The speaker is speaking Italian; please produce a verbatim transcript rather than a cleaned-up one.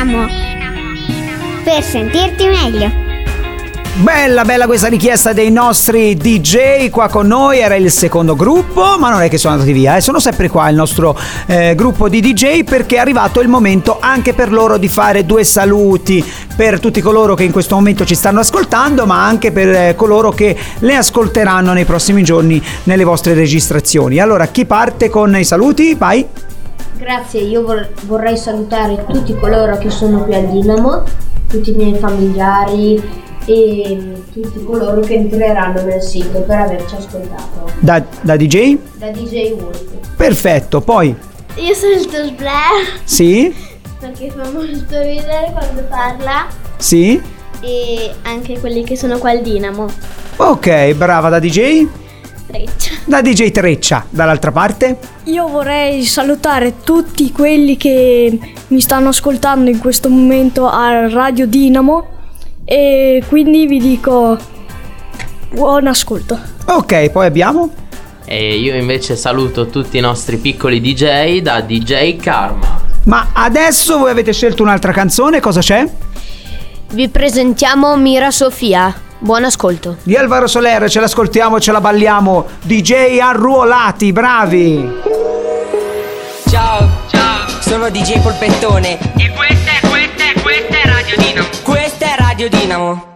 Dinamo. Per sentirti meglio. Bella, bella questa richiesta dei nostri D J qua con noi. Era il secondo gruppo, ma non è che sono andati via, eh. Sono sempre qua il nostro eh, gruppo di D J, perché è arrivato il momento anche per loro di fare due saluti per tutti coloro che in questo momento ci stanno ascoltando, ma anche per eh, coloro che le ascolteranno nei prossimi giorni nelle vostre registrazioni. Allora, chi parte con i saluti? Vai. Grazie, io vor- vorrei salutare tutti coloro che sono qui al Dinamo, tutti i miei familiari e tutti coloro che entreranno nel sito per averci ascoltato. Da, da D J? Da D J Wolf. Perfetto, poi? Io saluto Sblair. Sì? Perché fa molto ridere quando parla. Sì? E anche quelli che sono qua al Dinamo. Ok, brava. Da D J? Treccia. Da D J Treccia. Dall'altra parte? Io vorrei salutare tutti quelli che mi stanno ascoltando in questo momento a Radio Dinamo e quindi vi dico buon ascolto. Ok, poi abbiamo? E io invece saluto tutti i nostri piccoli D J da D J Karma. Ma adesso voi avete scelto un'altra canzone, cosa c'è? Vi presentiamo Mira Sofia. Buon ascolto. Di Alvaro Soler, ce l'ascoltiamo e ce la balliamo. D J arruolati, bravi. Ciao, ciao, sono D J Polpettone. E questa è, questa è, questa è Radio Dinamo. Questa è Radio Dinamo.